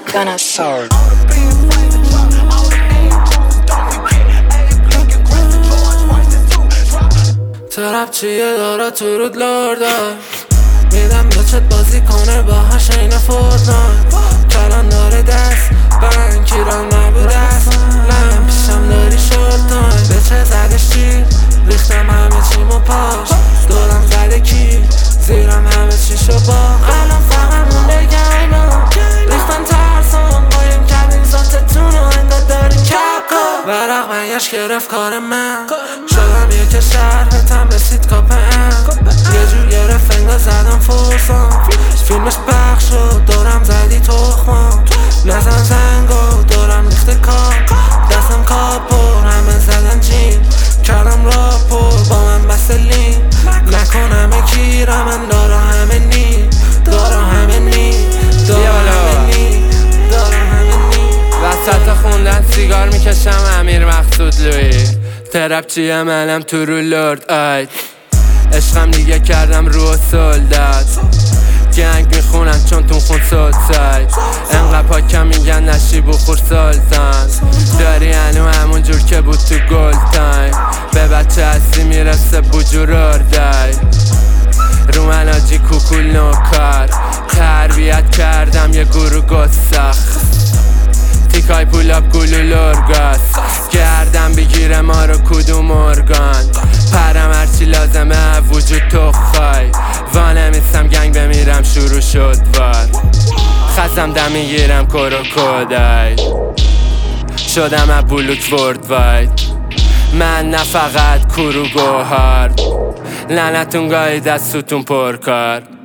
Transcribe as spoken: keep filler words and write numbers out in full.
Gunna Soul. ترپ چیه داره تو رود لرده میدم بچت بازی کنه باهاش این فورتنایت کلان داره دست بنکی را نبود است لم پیشم داری شورت تایم بچه زدش چی ریختم همه چیمو پاش دورم زده کی زیرم همه چیشو با الان فقط مونده گینا ریختن ترسان قایم کردین ذاتتونو انگار دارین کپکا ورق منگش گرفت کار من شدم یک شرحتم رسید کاپن یه جور گرفت انگار زدم فرسان فیلمش پخش شد دارم زدی تخمام نزن زنگو دارم ریخته کار دستم کاپور همه زدن جین کردم راپور با من بس لین نکنم گیرم من دارم همه نی دارم همه نی دارم همه نی دارم همه نی وسط خوندن سیگار میکشم امیر مقصود لوی ترپ چیه منم تو رو لرد آید عشقم دیگه کردم رو سلدت گنگ میخونن چون تون خون سلساید انقدر پاکم میگن نشی بخور سلطان داری هنو همون جور که بود تو گل تایم به بچه هستی میرسه بجور اردای رو من آجی کوکول نوکار تربیت کردم یه گروه گستاخ تیکای پولاب گلو لرگاس گردم بگیره ما رو کدوم ارگان پرم هرچی لازمه وجود تو خواهی وانمیستم گنگ بمیرم شروع شد وار خستم دم میگیرم کرو کودای شدم از بلوک ورد واید من نه فقط کرو گوهار لعنتون گاهی دستتون پرکار